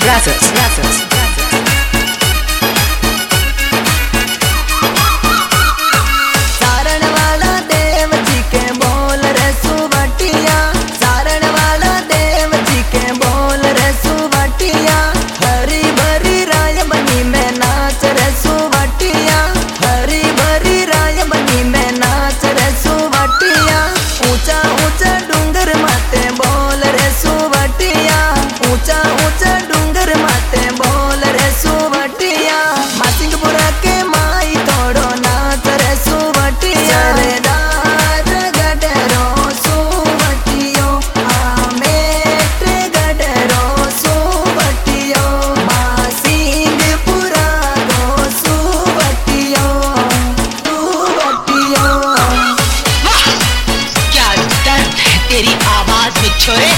Gracias. तेरी आवाज में छोरे।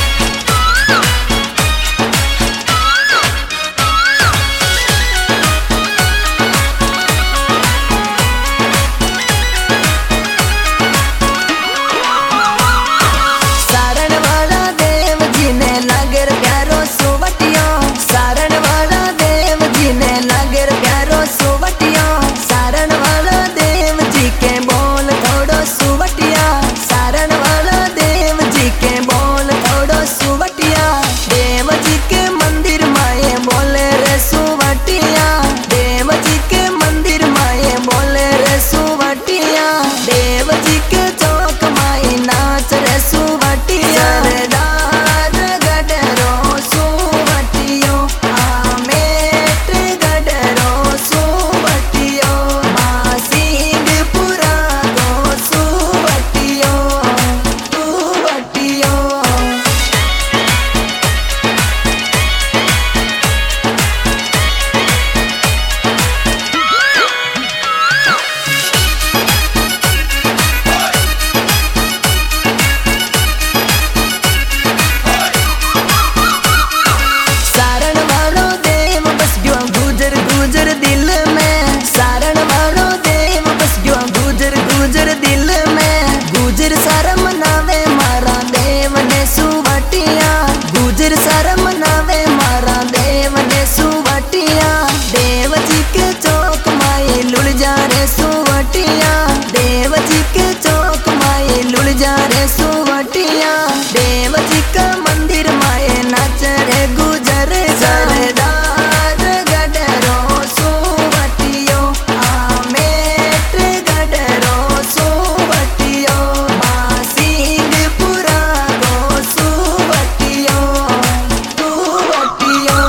सारण वाला देव जी ने लागर प्यारो सुवटियो, सारण वाला देव जी ने लागर प्यारो सुवटियो, सारण वाला देव जी के बोल थोड़ो सुवटिया, सारण वाला देव जी के बोल थोड़ो सुवटिया, देव जी के मंदिर माए बोले रे सुवटिया, देव जी के मंदिर माए बोले रे सुवटिया, देव जी के चौक माई नाच रे सुवटिया, सरदार गडरो सुवटियो, आमेट गडरो सुवटियो, मासिंगपुरा गो सुवटियो, सुवटियो। सारण वालो देव बस गयो गुजर गुजर दिल में, सारण वालो देव बस गयो गुजर गुजर दिल में, गुजर शरम नावे मारा देव ने सुवटिया, गुजर शरम नावे मारा देव ने सुवटिया, देव जी के चौक माए लुल जा रे सुवटिया, देव जी के चौक माए लुल जा रे सुवटिया, देव जी का मंदिर माए नाच रे गुजर, सरदार गडरो सुवटियो, आमेट गडरो सुवटियो, मासिंगपुरा गो सुवटियो, सुवटियो।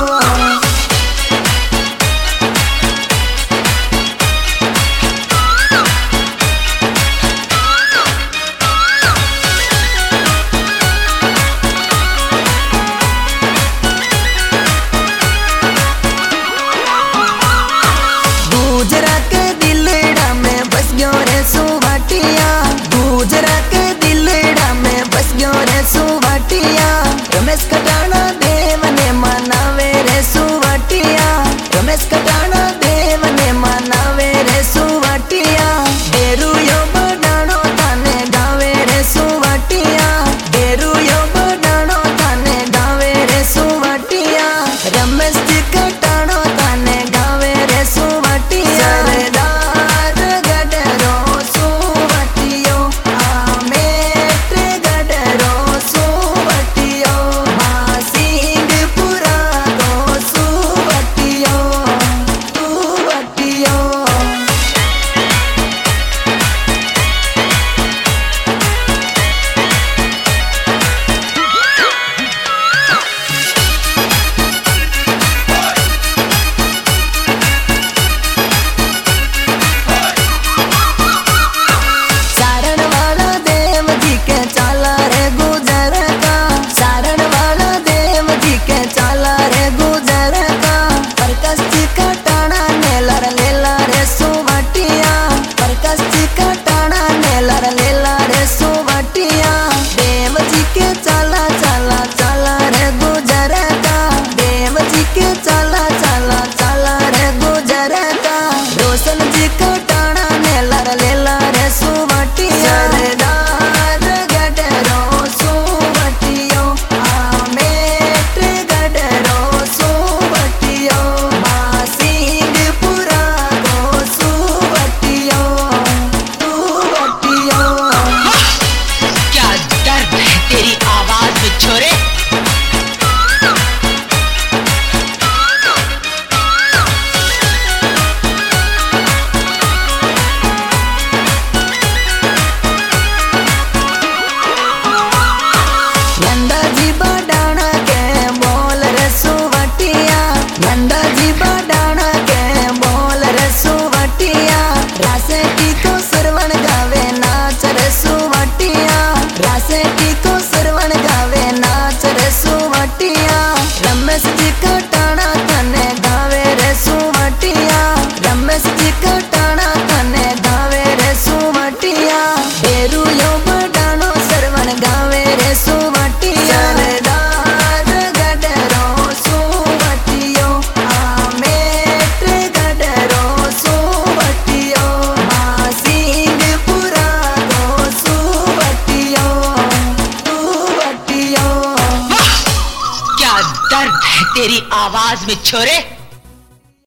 रमेश जी का टाणा कने गावे रे सुमटिया, रमेश जी का टाणा कने गावे रे सुमटिया। डेरू यो बडानो सरवन गावे रे सुमटिया। सरदार गडरो सुमटियो, आमेट गडरो सुमटियो, मासिंगपुरा गो सुमटियो, सुमटियो। क्या दर्द है तेरी आवाज में छोरे।